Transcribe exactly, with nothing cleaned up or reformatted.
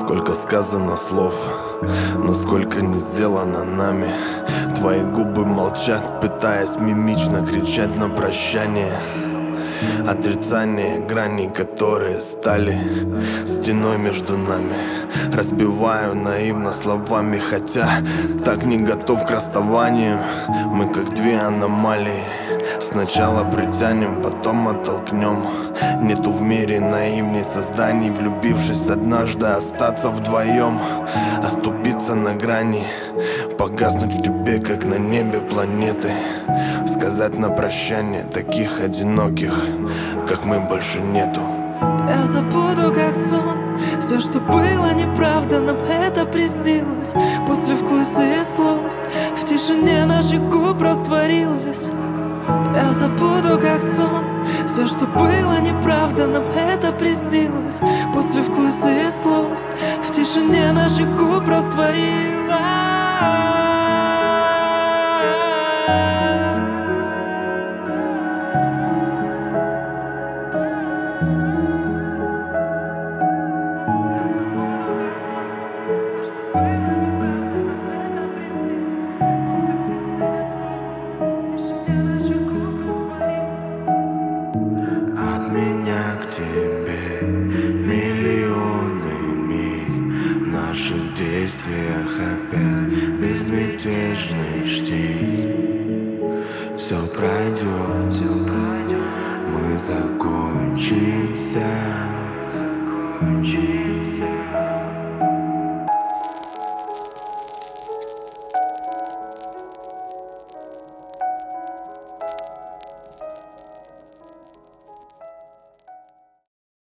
Сколько сказано слов, но сколько не сделано нами. Твои губы молчат, пытаясь мимично кричать на прощание. Отрицание граней, которые стали стеной между нами. Разбиваю наивно словами, хотя так не готов к расставанию. Мы как две аномалии. Сначала притянем, потом оттолкнем. Нету в мире наивней созданий, влюбившись однажды остаться вдвоем. Оступиться на грани, погаснуть в тебе, как на небе планеты. Сказать на прощание таких одиноких, как мы, больше нету. Я забуду, как сон, все, что было неправда, нам это приснилось. После вкуса и слов в тишине наших губ растворилось. Я забуду, как сон, все, что было неправда, нам это приснилось. После вкуса и слов в тишине наших губ растворилось. От меня к тебе миллионы миль. В наших действиях опять безмятежный штиль. Все пройдет, мы закончимся.